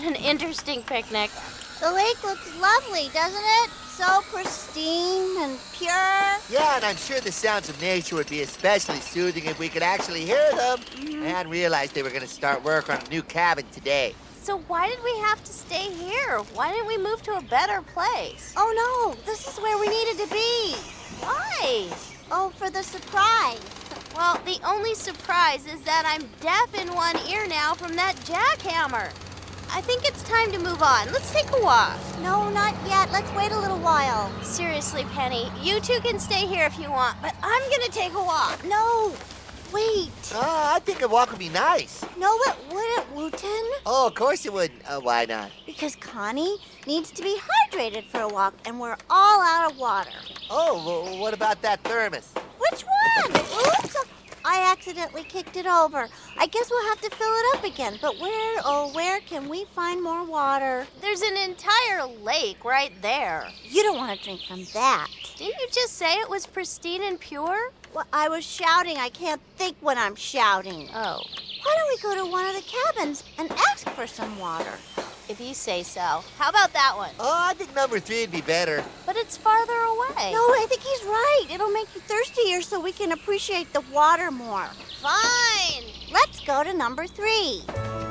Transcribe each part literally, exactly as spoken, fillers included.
been an interesting picnic. The lake looks lovely, doesn't it? So pristine and pure. Yeah, and I'm sure the sounds of nature would be especially soothing if we could actually hear them. Mm-hmm. I hadn't realized they were going to start work on a new cabin today. So why did we have to stay here? Why didn't we move to a better place? Oh, no. This is where we needed to be. Why? Oh, for the surprise. Well, the only surprise is that I'm deaf in one ear now from that jackhammer. I think it's time to move on. Let's take a walk. No, not yet. Let's wait a little while. Seriously, Penny, you two can stay here if you want, but I'm gonna take a walk. No, wait. Oh, I think a walk would be nice. No, it wouldn't, Wooten. Oh, of course it would. Uh, why not? Because Connie needs to be hydrated for a walk, and we're all out of water. Oh, well, what about that thermos? Which one? Oops. I accidentally kicked it over. I guess we'll have to fill it up again. But where, oh, where can we find more water? There's an entire lake right there. You don't want to drink from that. Didn't you just say it was pristine and pure? Well, I was shouting. I can't think when I'm shouting. Oh. Why don't we go to one of the cabins and ask for some water? If you say so. How about that one? Oh, I think number three would be better. But it's farther away. No, I think he's right. It'll make you thirstier so we can appreciate the water more. Fine. Let's go to number three.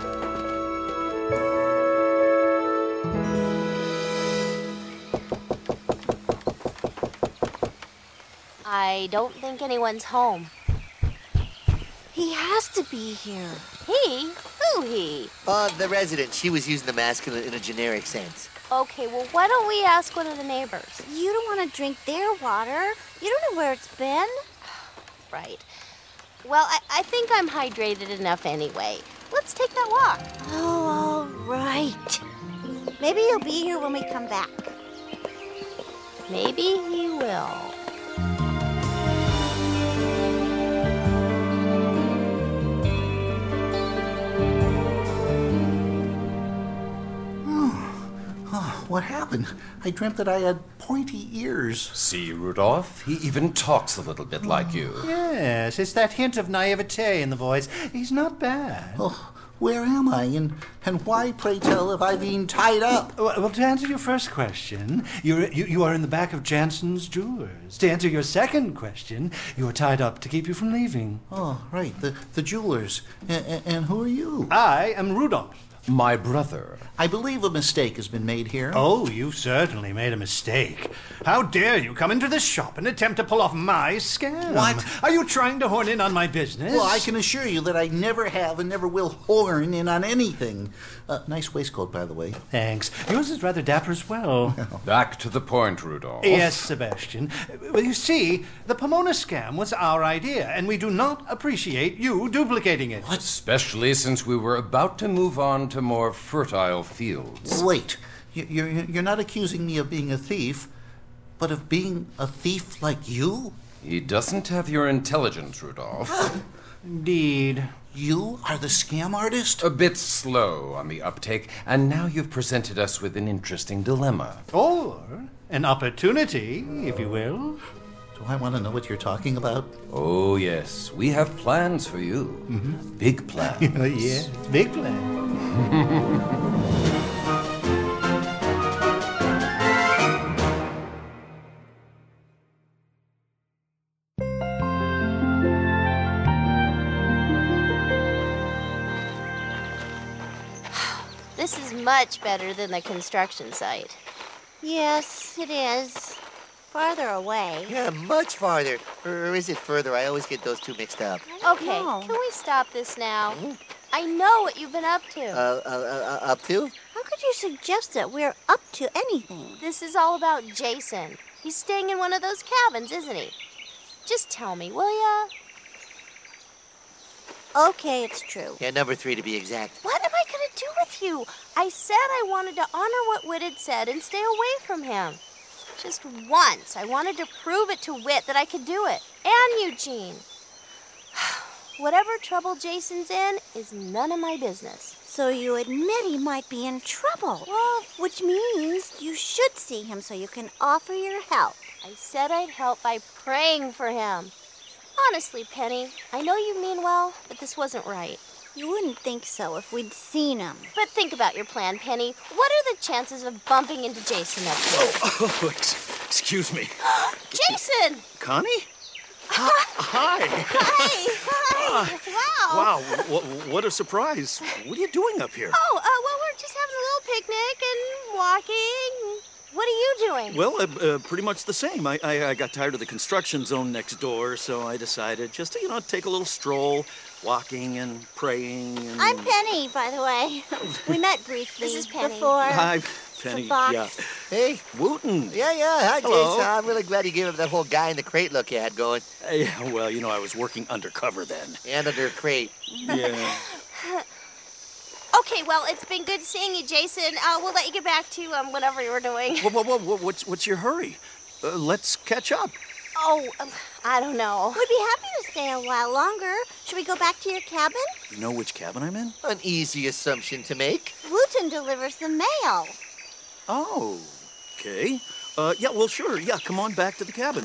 I don't think anyone's home. He has to be here. He? Who he? Uh, the resident. She was using the masculine in a generic sense. Okay, well, why don't we ask one of the neighbors? You don't want to drink their water. You don't know where it's been. Right. Well, I, I think I'm hydrated enough anyway. Let's take that walk. Oh, all right. Maybe he'll be here when we come back. Maybe he will. What happened? I dreamt that I had pointy ears. See, Rudolph? He even talks a little bit like you. Yes, it's that hint of naivete in the voice. He's not bad. Oh, where am I? And, and why, pray tell, have I been tied up? Well, well, to answer your first question, you're, you, you are in the back of Jansen's Jewelers. To answer your second question, you are tied up to keep you from leaving. Oh, right, the, the jewelers. And, and who are you? I am Rudolph. My brother. I believe a mistake has been made here. Oh, you've certainly made a mistake. How dare you come into this shop and attempt to pull off my scam? What? Are you trying to horn in on my business? Well, I can assure you that I never have and never will horn in on anything. Uh, nice waistcoat, by the way. Thanks. Yours is rather dapper as well. Back to the point, Rudolph. Yes, Sebastian. Well, you see, the Pomona scam was our idea, and we do not appreciate you duplicating it. Especially since we were about to move on to more fertile fields. Wait, you- you're, you're not accusing me of being a thief, but of being a thief like you? He doesn't have your intelligence, Rudolph. Indeed. You are the scam artist? A bit slow on the uptake, and now you've presented us with an interesting dilemma. Or an opportunity, if you will. Do I want to know what you're talking about? Oh, yes, we have plans for you. Mm-hmm. Big plans. Yeah, big plan. This is much better than the construction site. Yes, it is. Farther away. Yeah, much farther. Or is it further? I always get those two mixed up. Okay, know. can we stop this now? I know what you've been up to. Uh, uh, uh, up to? How could you suggest that we're up to anything? This is all about Jason. He's staying in one of those cabins, isn't he? Just tell me, will ya? Okay, it's true. Yeah, number three to be exact. What am I going to do with you? I said I wanted to honor what Whit had said and stay away from him. Just once, I wanted to prove it to Whit that I could do it. And Eugene. Whatever trouble Jason's in is none of my business. So you admit he might be in trouble. Well, which means you should see him so you can offer your help. I said I'd help by praying for him. Honestly, Penny, I know you mean well, but this wasn't right. You wouldn't think so if we'd seen him. But think about your plan, Penny. What are the chances of bumping into Jason up here? Oh, oh ex- excuse me. Jason! Connie? Hi. Hi! Hi! Wow! Wow, w- what a surprise. What are you doing up here? Oh, uh, well, we're just having a little picnic and walking. What are you doing? Well, uh, uh, pretty much the same. I, I, I got tired of the construction zone next door, so I decided just to, you know, take a little stroll, walking and praying. And... I'm Penny, by the way. We met briefly This is Penny. before. Hi, Penny. box. Yeah. Hey. Wooten. Yeah, yeah. Hi, Hello. Jason. I'm really glad you gave him that whole guy in the crate look you had going. Uh, yeah, well, you know, I was working undercover then. And under a crate. Yeah. Okay, well, it's been good seeing you, Jason. Uh, we'll let you get back to um, whatever you were doing. Whoa, whoa, whoa, whoa, what's, what's your hurry? Uh, let's catch up. Oh, um, I don't know. We'd be happy to stay a while longer. Should we go back to your cabin? You know which cabin I'm in? An easy assumption to make. Wooten delivers the mail. Oh, okay. Uh, yeah, well, sure. Yeah, come on back to the cabin.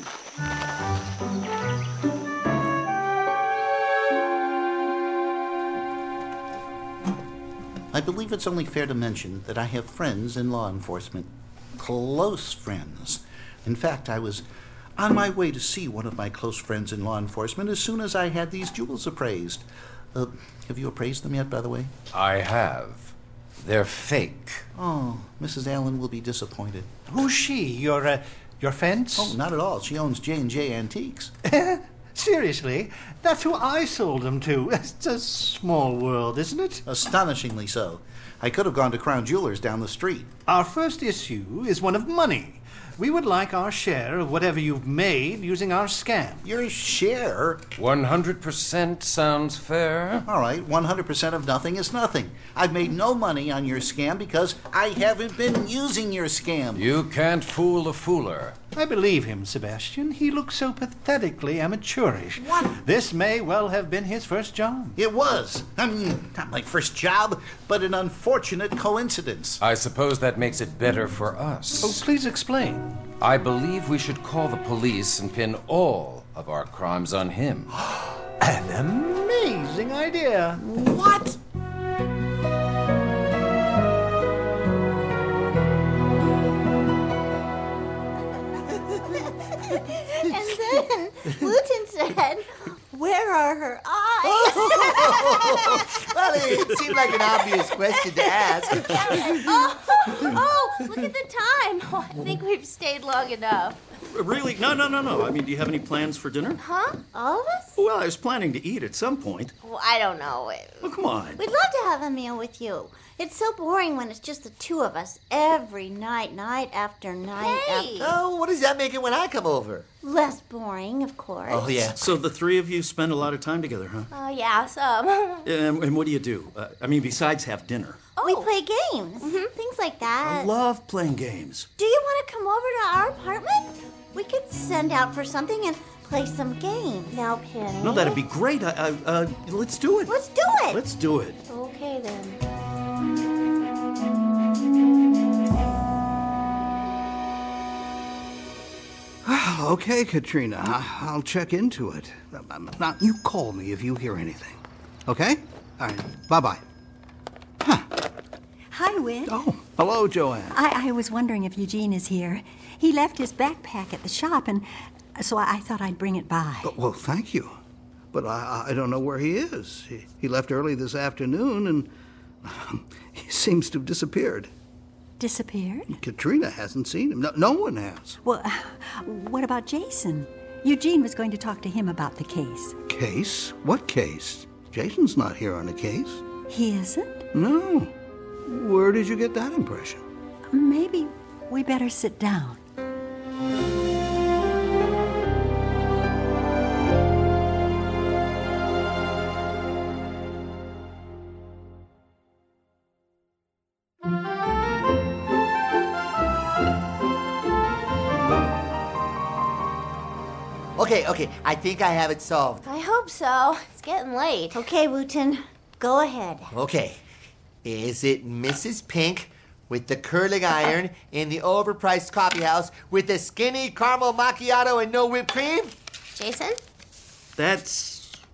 I believe it's only fair to mention that I have friends in law enforcement. Close friends. In fact, I was on my way to see one of my close friends in law enforcement as soon as I had these jewels appraised. Uh, have you appraised them yet, by the way? I have. They're fake. Oh, Missus Allen will be disappointed. Who's she? Your, uh, your fence? Oh, not at all. She owns J and J Antiques. Seriously? That's who I sold them to. It's a small world, isn't it? Astonishingly so. I could have gone to Crown Jewelers down the street. Our first issue is one of money. We would like our share of whatever you've made using our scam. Your share? one hundred percent sounds fair. All right, one hundred percent of nothing is nothing. I've made no money on your scam because I haven't been using your scam. You can't fool a fooler. I believe him, Sebastian. He looks so pathetically amateurish. What? This may well have been his first job. It was. I mean, not my first job, but an unfortunate coincidence. I suppose that makes it better for Oh, us. please explain. I believe we should call the police and pin all of our crimes on him. An amazing idea. What? And then Wooten said, "Where are her eyes?" Well, it seemed like an obvious question to ask. Oh, oh, look at the time. Oh, I think we've stayed long enough. Really? No, no, no, no. I mean, do you have any plans for dinner? Huh? All of us? Well, I was planning to eat at some point. Well, I don't know. Well, come on. We'd love to have a meal with you. It's so boring when it's just the two of us every night, night after night. Hey. After... Oh, what does that make it when I come over? Less boring, of course. Oh, yeah. So the three of you spend a lot of time together, huh? Oh, yeah, some. And, and what do you do? Uh, I mean, besides have dinner. We Oh. play games, things like that. I love playing games. Do you want to come over to our apartment? We could send out for something and play some games. Now, Penny. No, that'd be great. I, I, uh, let's do it. Let's do it. Let's do it. Okay, then. Okay, Katrina, I- I'll check into it. Now, you call me if you hear anything. Okay? All right, bye-bye. Hi, Whit. Oh, hello, Joanne. I, I was wondering if Eugene is here. He left his backpack at the shop, and so I, I thought I'd bring it by. Oh, well, thank you. But I, I don't know where he is. He, he left early this afternoon, and he seems to have disappeared. Disappeared? Katrina hasn't seen him. No, no one has. Well, what about Jason? Eugene was going to talk to him about the case. Case? What case? Jason's not here on a case. He isn't? No. Where did you get that impression? Maybe we better sit down. Okay, okay. I think I have it solved. I hope so. It's getting late. Okay, Wooten, go ahead. Okay. Is it Missus Pink with the curling iron in the overpriced coffee house with the skinny caramel macchiato and no whipped cream? Jason? That's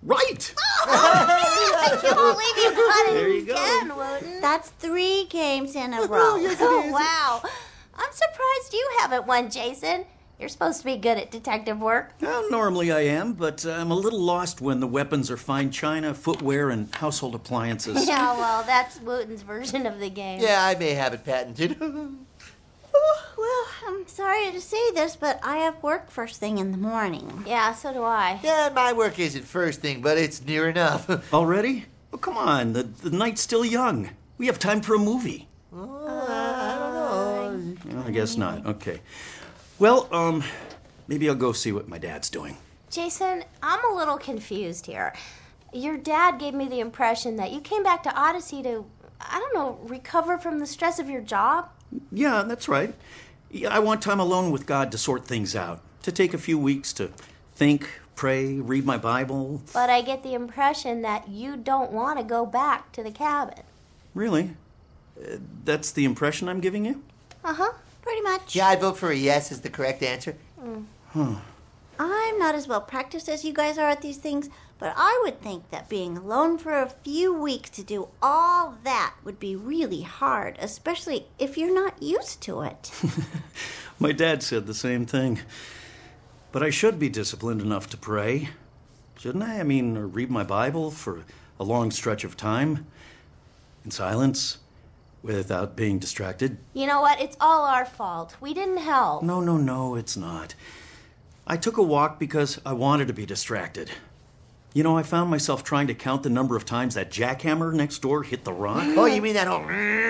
Right! I can't believe you got it There you go. again, Wooten. That's three games in a row. Oh, wow. I'm surprised you haven't won, Jason. You're supposed to be good at detective work. Well, normally I am, but uh, I'm a little lost when the weapons are fine china, footwear, and household appliances. Yeah, well, that's Wooten's version of the game. Yeah, I may have it patented. Well, I'm sorry to say this, but I have work first thing in the morning. Yeah, so do I. Yeah, my work isn't first thing, but it's near enough. Already? Oh, come on. The, the night's still young. We have time for a movie. Oh, I don't know. Well, I guess not. Okay. Well, um, maybe I'll go see what my dad's doing. Jason, I'm a little confused here. Your dad gave me the impression that you came back to Odyssey to, I don't know, recover from the stress of your job? Yeah, that's right. Yeah, I want time alone with God to sort things out, to take a few weeks to think, pray, read my Bible. But I get the impression that you don't want to go back to the cabin. Really? Uh, that's the impression I'm giving you? Uh-huh. Pretty much. Yeah, I'd vote for a yes as the correct answer. I'm not as well practiced as you guys are at these things, but I would think that being alone for a few weeks to do all that would be really hard, especially if you're not used to it. My dad said the same thing. But I should be disciplined enough to pray. Shouldn't I? I mean, or read my Bible for a long stretch of time, in silence, without being distracted. You know what? It's all our fault. We didn't help. No, no, no, it's not. I took a walk because I wanted to be distracted. You know, I found myself trying to count the number of times that jackhammer next door hit the rock. Oh, you mean that whole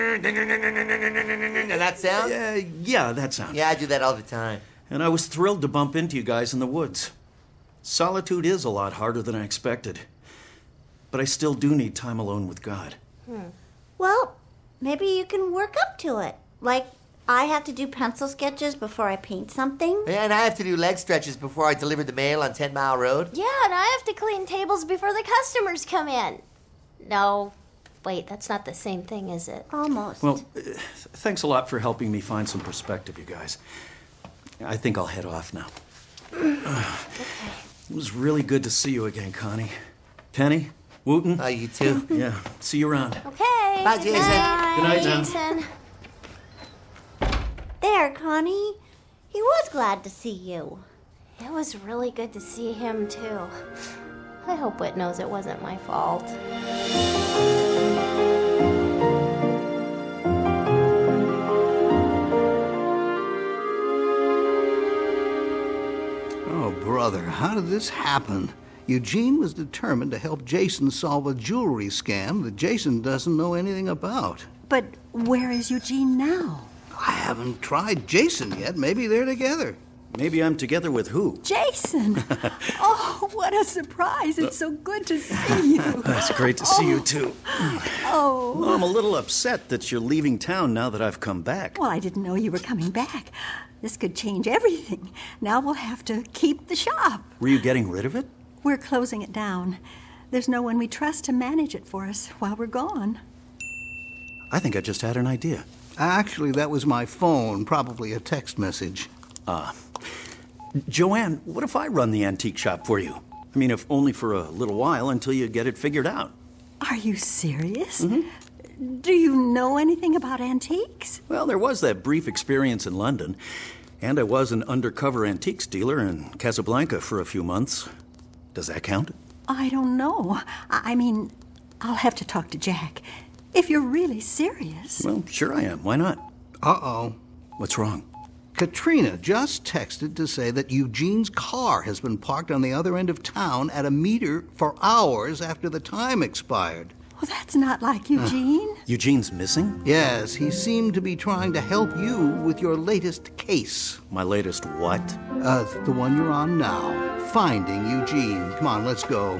that sound? Yeah, yeah, that sound. Yeah, I do that all the time. And I was thrilled to bump into you guys in the woods. Solitude is a lot harder than I expected. But I still do need time alone with God. Well, maybe you can work up to it. Like, I have to do pencil sketches before I paint something. Yeah, and I have to do leg stretches before I deliver the mail on Ten Mile Road. Yeah, and I have to clean tables before the customers come in. No, wait, that's not the same thing, is it? Almost. Well, uh, th- thanks a lot for helping me find some perspective, you guys. I think I'll head off now. Okay. It was really good to see you again, Connie. Penny, Wooten. Oh, you too. Yeah, see you around. Okay. Bye, good Jason. night. Good night now. Jason. There, Connie. He was glad to see you. It was really good to see him, too. I hope Whit knows it wasn't my fault. Oh, brother, how did this happen? Eugene was determined to help Jason solve a jewelry scam that Jason doesn't know anything about. But where is Eugene now? I haven't tried Jason yet. Maybe they're together. Maybe I'm together with who? Jason! Oh, what a surprise. It's so good to see you. It's great to see you, too. Oh. Well, I'm a little upset that you're leaving town now that I've come back. Well, I didn't know you were coming back. This could change everything. Now we'll have to keep the shop. Were you getting rid of it? We're closing it down. There's no one we trust to manage it for us while we're gone. I think I just had an idea. Actually, that was my phone, probably a text message. Ah. Joanne, what if I run the antique shop for you? I mean, if only for a little while until you get it figured out. Are you serious? Mm-hmm. Do you know anything about antiques? Well, there was that brief experience in London, and I was an undercover antiques dealer in Casablanca for a few months. Does that count? I don't know. I I mean, I'll have to talk to Jack. If you're really serious. Well, sure I am. Why not? Uh-oh. What's wrong? Katrina just texted to say that Eugene's car has been parked on the other end of town at a meter for hours after the time expired. Well, that's not like Eugene. Eugene's missing? Yes, he seemed to be trying to help you with your latest case. My latest what? Uh, the one you're on now. Finding Eugene. Come on, let's go.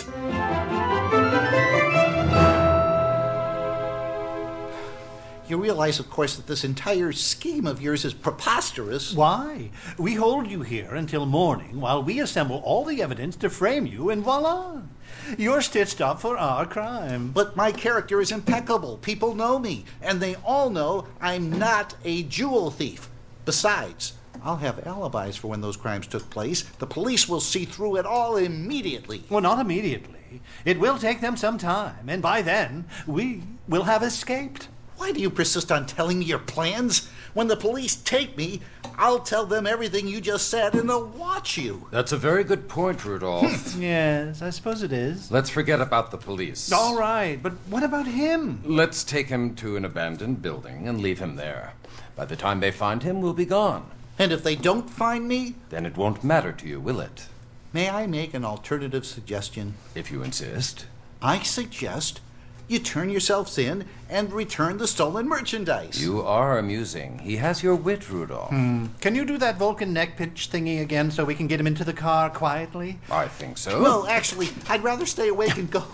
You realize, of course, that this entire scheme of yours is preposterous. Why? We hold you here until morning while we assemble all the evidence to frame you, and voila! You're stitched up for our crime. But my character is impeccable. People know me, and they all know I'm not a jewel thief. Besides, I'll have alibis for when those crimes took place. The police will see through it all immediately. Well, not immediately. It will take them some time, and by then, we will have escaped. Why do you persist on telling me your plans? When the police take me, I'll tell them everything you just said, and they'll watch you. That's a very good point, Rudolph. Yes, I suppose it is. Let's forget about the police. All right, but what about him? Let's take him to an abandoned building and leave him there. By the time they find him, we'll be gone. And if they don't find me? Then it won't matter to you, will it? May I make an alternative suggestion? If you insist. I suggest you turn yourselves in and return the stolen merchandise. You are amusing. He has your wit, Rudolph. Hmm. Can you do that Vulcan neck pitch thingy again so we can get him into the car quietly? I think so. Well, actually, I'd rather stay awake and go.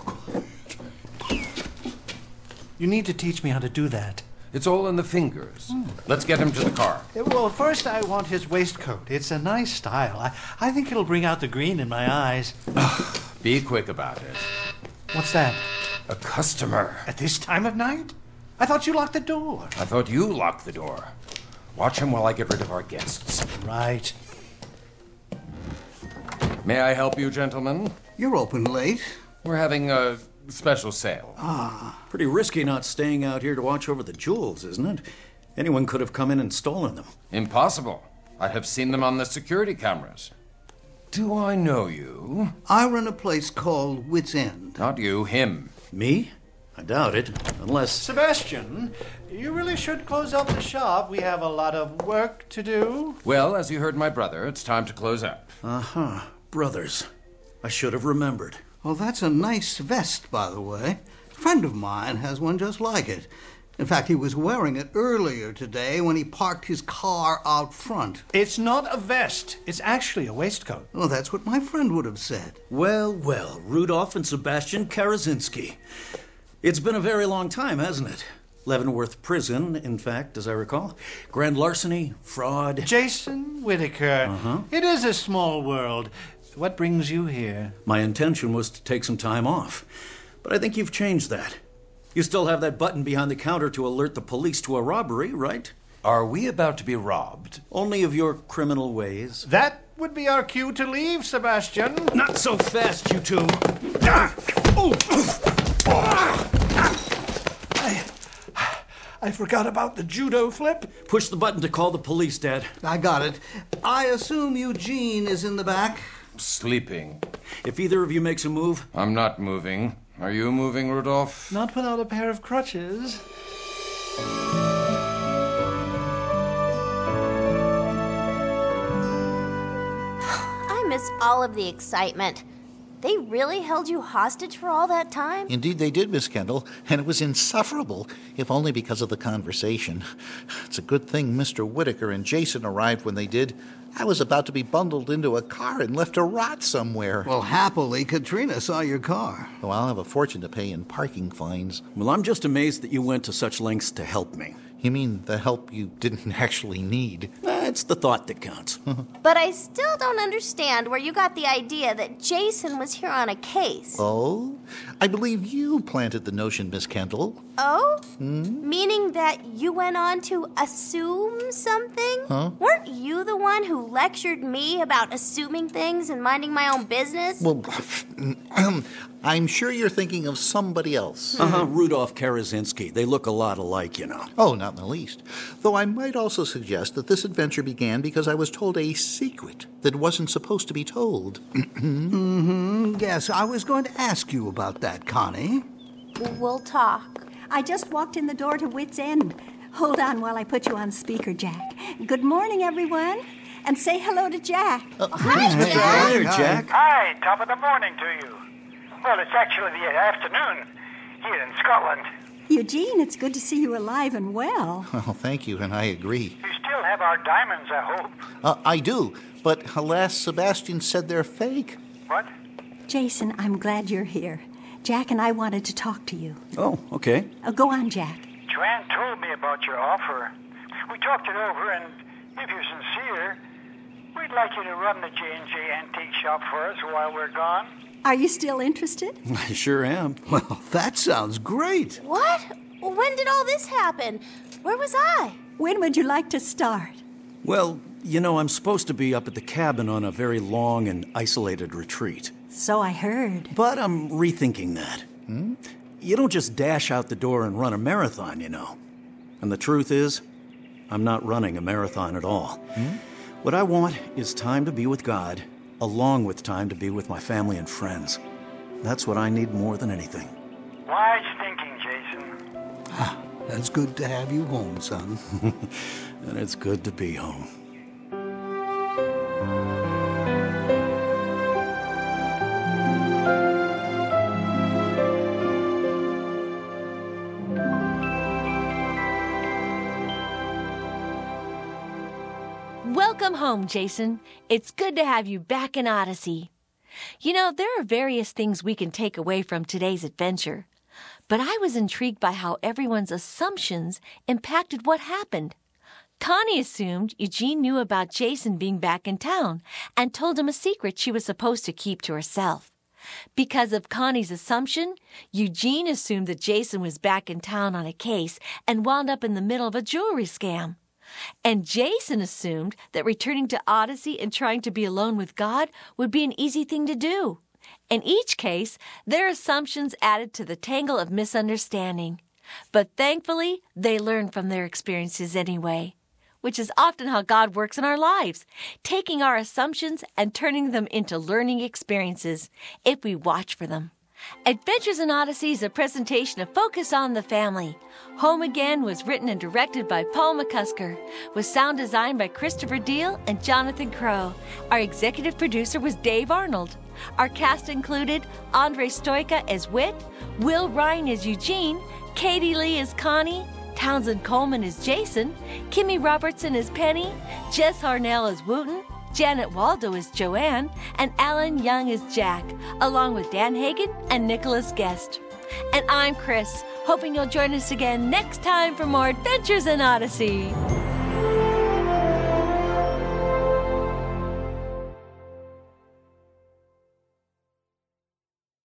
You need to teach me how to do that. It's all in the fingers. Hmm. Let's get him to the car. Well, first I want his waistcoat. It's a nice style. I, I think it'll bring out the green in my eyes. Be quick about it. What's that? A customer. At this time of night? I thought you locked the door. I thought you locked the door. Watch him while I get rid of our guests. Right. May I help you, gentlemen? You're open late. We're having a special sale. Ah. Pretty risky not staying out here to watch over the jewels, isn't it? Anyone could have come in and stolen them. Impossible. I have seen them on the security cameras. Do I know you? I run a place called Wits End. Not you, him. Me? I doubt it. Unless... Sebastian, you really should close up the shop. We have a lot of work to do. Well, as you heard my brother, it's time to close up. Uh-huh. Brothers. I should have remembered. Well, that's a nice vest, by the way. A friend of mine has one just like it. In fact, he was wearing it earlier today when he parked his car out front. It's not a vest. It's actually a waistcoat. Well, that's what my friend would have said. Well, well, Rudolph and Sebastian Karazinski. It's been a very long time, hasn't it? Leavenworth Prison, in fact, as I recall. Grand larceny, fraud. Jason Whitaker. Uh-huh. It is a small world. What brings you here? My intention was to take some time off, but I think you've changed that. You still have that button behind the counter to alert the police to a robbery, right? Are we about to be robbed? Only of your criminal ways. That would be our cue to leave, Sebastian. Not so fast, you two. Ah! Oh! I, I forgot about the judo flip. Push the button to call the police, Dad. I got it. I assume Eugene is in the back. Sleeping. If either of you makes a move... I'm not moving. Are you moving, Rudolph? Not without a pair of crutches. I miss all of the excitement. They really held you hostage for all that time? Indeed they did, Miss Kendall, and it was insufferable, if only because of the conversation. It's a good thing Mister Whitaker and Jason arrived when they did. I was about to be bundled into a car and left to rot somewhere. Well, happily, Katrina saw your car. Oh, I'll have a fortune to pay in parking fines. Well, I'm just amazed that you went to such lengths to help me. You mean the help you didn't actually need? That's the thought that counts. But I still don't understand where you got the idea that Jason was here on a case. Oh? I believe you planted the notion, Miss Kendall. Oh? Hmm? Meaning that you went on to assume something? Huh? Weren't you the one who lectured me about assuming things and minding my own business? Well, I'm sure you're thinking of somebody else. Uh-huh, Rudolph Karazinski. They look a lot alike, you know. Oh, not in the least. Though I might also suggest that this adventure began because I was told a secret that wasn't supposed to be told. Mm-hmm. Yes, I was going to ask you about that, Connie. We'll talk. I just walked in the door to Wits End. Hold on while I put you on speaker, Jack. Good morning, everyone. And say hello to Jack. Uh, hi, Jack. Hi there, Jack. Hi, top of the morning to you. Well, it's actually the afternoon here in Scotland. Eugene, it's good to see you alive and well. Well, thank you, and I agree. You still have our diamonds, I hope. Uh, I do, but alas, Sebastian said they're fake. What? Jason, I'm glad you're here. Jack and I wanted to talk to you. Oh, okay. Uh, go on, Jack. Joanne told me about your offer. We talked it over, and if you're sincere, we'd like you to run the J and J Antique Shop for us while we're gone. Are you still interested? I sure am. Well, that sounds great. What? When did all this happen? Where was I? When would you like to start? Well, You know, I'm supposed to be up at the cabin on a very long and isolated retreat. So I heard. But I'm rethinking that. Hmm? You don't just dash out the door and run a marathon, you know. And the truth is, I'm not running a marathon at all. Hmm? What I want is time to be with God, along with time to be with my family and friends. That's what I need more than anything. Wise thinking, Jason. Ah, that's good to have you home, son. And it's good to be home. Welcome home, Jason. It's good to have you back in Odyssey. You know, there are various things we can take away from today's adventure, but I was intrigued by how everyone's assumptions impacted what happened. Connie assumed Eugene knew about Jason being back in town and told him a secret she was supposed to keep to herself. Because of Connie's assumption, Eugene assumed that Jason was back in town on a case and wound up in the middle of a jewelry scam. And Jason assumed that returning to Odyssey and trying to be alone with God would be an easy thing to do. In each case, their assumptions added to the tangle of misunderstanding. But thankfully, they learned from their experiences anyway, which is often how God works in our lives, taking our assumptions and turning them into learning experiences if we watch for them. Adventures in Odyssey is a presentation of Focus on the Family. Home Again was written and directed by Paul McCusker, with sound designed by Christopher Deal and Jonathan Crow. Our executive producer was Dave Arnold. Our cast included Andre Stoica as Whit, Will Ryan as Eugene, Katie Lee as Connie, Townsend Coleman as Jason, Kimmy Robertson as Penny, Jess Harnell as Wooten, Janet Waldo as Joanne, and Alan Young as Jack, along with Dan Hagen and Nicholas Guest. And I'm Chris, hoping you'll join us again next time for more Adventures in Odyssey.